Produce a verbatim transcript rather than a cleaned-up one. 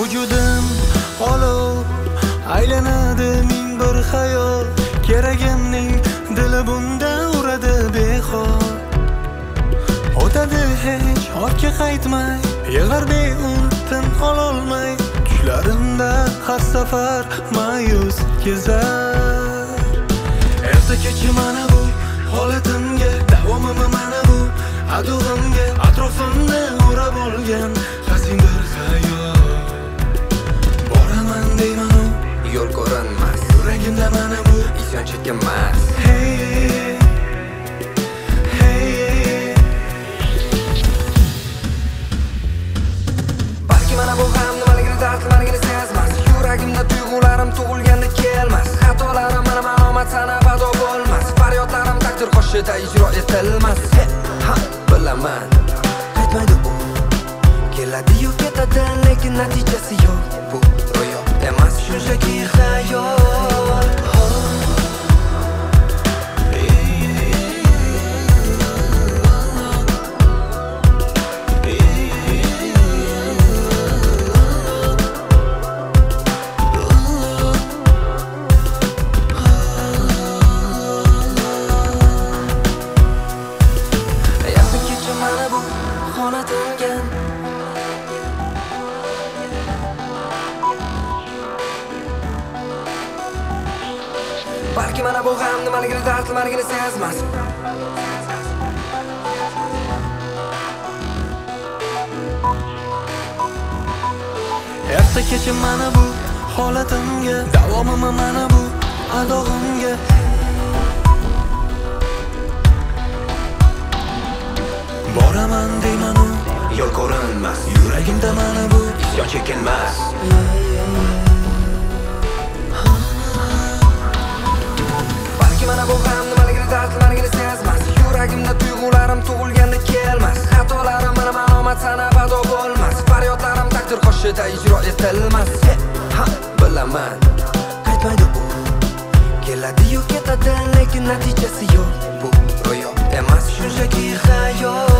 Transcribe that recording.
Vujudim olov aylanadi ming bir xayol, keragimning dili bunda uradi behol. O'tadi hech ortga qaytmay, yig'lar beuntin ololmay, tushlarimda har safar ma'yus kezar. Erta kecha mana bu holatimga, davomimi mana bu adug'imga, atrofimni o'rab olgan hazin bir xayol. Boraman deyman u yo'l ko'rinmas, yuragimda mana bu isyon chekkanmas. Hey hey, balki mana bu ham nimaligini dardlimaligini sezmas. Yuragimda tuyg'ularim tug'ilganda kelmas. Xatolarim mana ma'lumot sanab ado bo'lmas. Faryodlarim taqdir qo'shida ijro etilmas. Ha, bilaman, qaytmaydi u. Keladi-yu ketadi, lekin natijasi yo'q. Bu ro'yo emas, shunchaki xayol. Balki mana bu ham nimaligini dardlimaligini sezmas. erta kecha mana bu holatimga, davomimi mana bu adog'imga. Boraman deyman u Yo'l ko'rinmas, yuragimda mana bu isyon chekkanmas. Balki mana bu ham nimaligini dardlimaligini sezmas. Yuragimda tuyg'ularim tug'ilganda kelmas. Xatolarim mana ma'lumot sanab ado bo'lmas. Faryodlarim taqdir qo'shida ijro etilmas. Ha, bilaman, qaytmaydi u. Keladi-yu ketadi, lekin natijasi yo'q. Bu ro'yo emas, shunchaki xayol.